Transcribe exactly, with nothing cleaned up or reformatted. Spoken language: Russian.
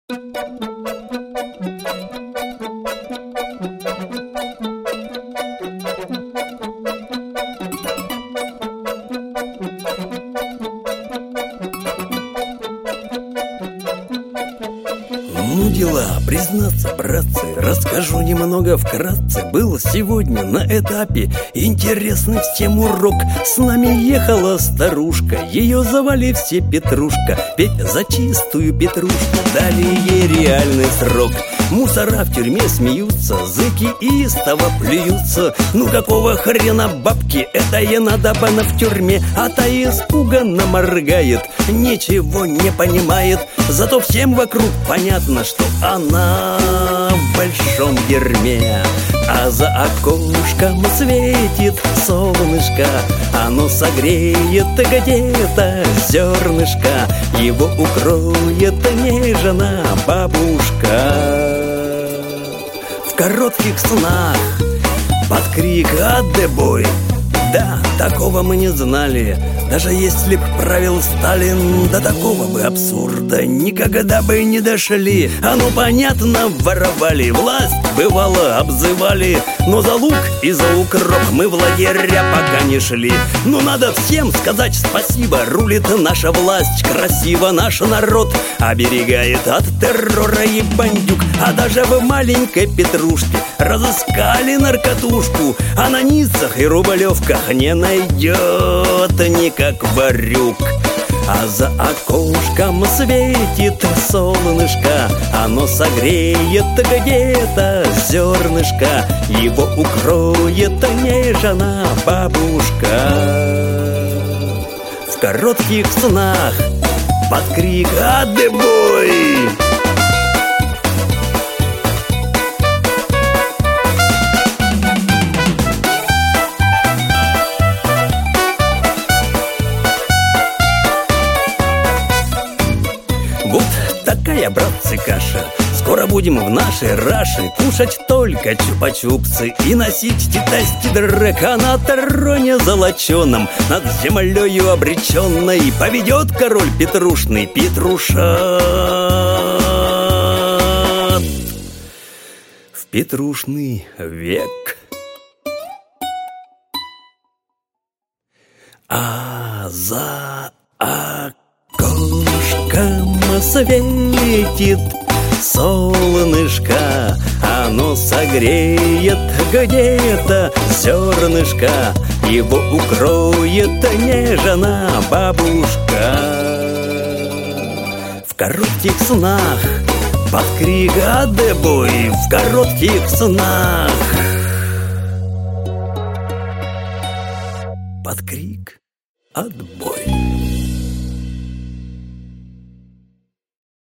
Ну дела, признаться, братцы, расскажу немного вкратце. Был сегодня на этапе интересный всем урок. С нами ехала старушка, ее звали все Петрушка. Петь за чистую Петрушку дали ей реальный срок. Мусора в тюрьме смеются, зыки истово плюются. Ну какого хрена бабки, это ей надо бы она в тюрьме. А та испуганно моргает, ничего не понимает. Зато всем вокруг понятно, что она в большом дерьме. А за окошком светит солнышко, оно согреет где-то зернышко, его укроет нежно бабушка. В коротких снах под крик «Отбой!» Да, такого мы не знали. Даже если б правил Сталин, до такого бы абсурда никогда бы не дошли. А ну понятно, воровали, власть бывало обзывали, но за лук и за укроп мы в лагеря пока не шли. Ну надо всем сказать спасибо, рулит наша власть красиво, наш народ оберегает от террора и бандюк. А даже в маленькой Петрушке разыскали наркотушку, а на Ниццах и Рублевках не найдет никак варюк. А за окошком светит солнышко, оно согреет где-то зернышко, его укроет нежно бабушка. В коротких снах под крик «Отбой!» Вот такая, братцы, каша. Скоро будем в нашей раше кушать только чупа-чупсы и носить титасти дрека на троне золоченом, над землею обреченной поведет король Петрушный Петрушат в Петрушный век. А за окошком светит солнышко, оно согреет где-то зернышко, его укроет нежно бабушка. В коротких снах под крик «Отбой!» В коротких снах под крик «Отбой!»